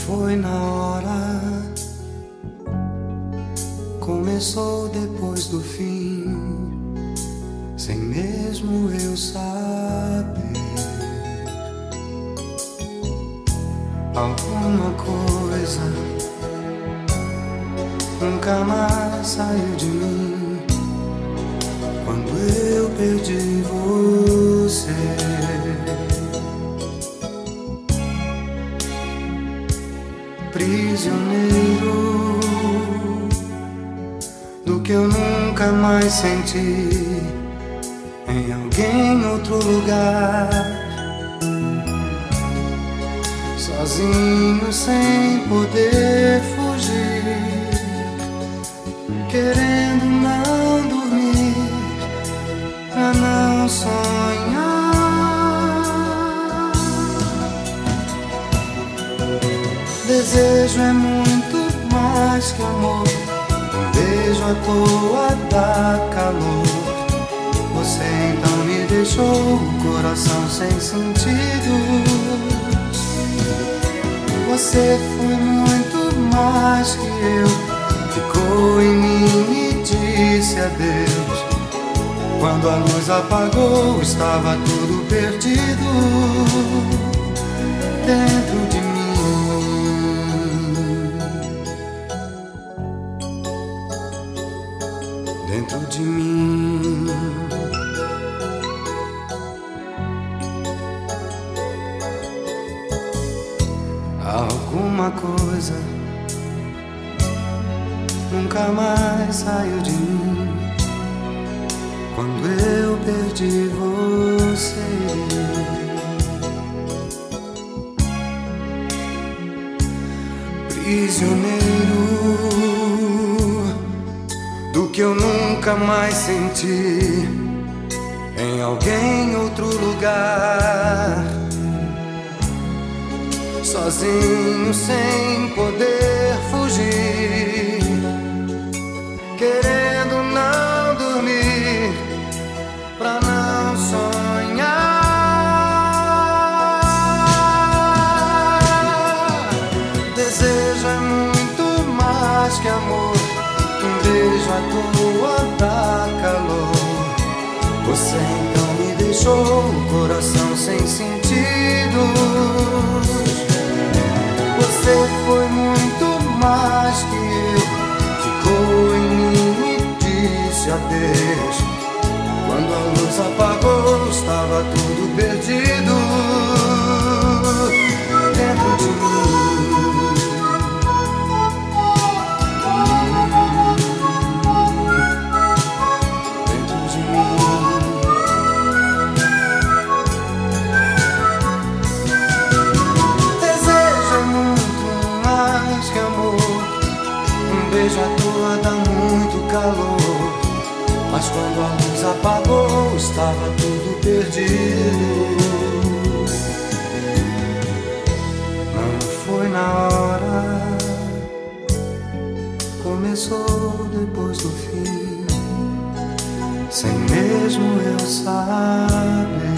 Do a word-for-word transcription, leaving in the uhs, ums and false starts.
foi na hora, começou depois do fim, sem mesmo eu saber. Alguma coisa nunca mais saiu de mim quando eu perdi você. Prisioneiro do que eu nunca mais senti em alguém, outro lugar, sozinho sem poder fugir, querendo não dormir pra não sonhar. Desejo é muito mais que amor, um beijo à toa dá calor. Você então me deixou o coração sem sentidos. Você foi muito mais que eu, ficou em mim e disse adeus. Quando a luz apagou, estava tudo perdido dentro de mim. Dentro de mim. Alguma coisa nunca mais saiu de mim quando eu perdi você. Prisioneiro do que eu nunca mais senti em alguém, outro lugar, sozinho sem poder fugir, querendo não dormir pra não sonhar. Desejo é muito mais que amor, um beijo à toa dá calor. Você então me deixou o coração sem sentidos. Você foi muito mais que eu, ficou em mim e disse adeus. Quando a luz apagou, estava tudo perdido dentro de mim. Um beijo à toa dá muito calor, mas quando a luz apagou, estava tudo perdido. Não foi na hora, começou depois do fim, sem mesmo eu saber.